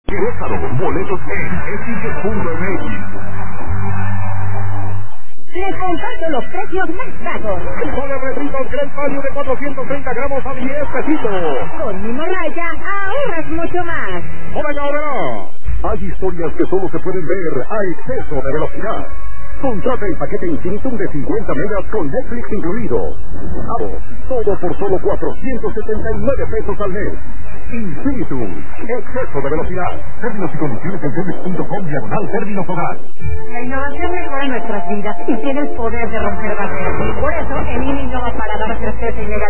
Querétaro, boletos en eticket.mx. Les comparto los precios más bajos. Sole refritos Great Value de 430 gramos a 10 pesitos. Con Mimo Raya ahorras mucho más. ¡Órale! Hay historias que solo se pueden ver a exceso de velocidad. Contrata el paquete Infinitum de 50 megas con Netflix incluido. Todo por solo 479 pesos al mes. Infinitum, exceso de velocidad. Términos y condiciones en Telmex.com/términos hogar. La innovación mejora nuestras vidas y tiene el poder de romper barreras. Por eso, en INE innova para dar a crecer sin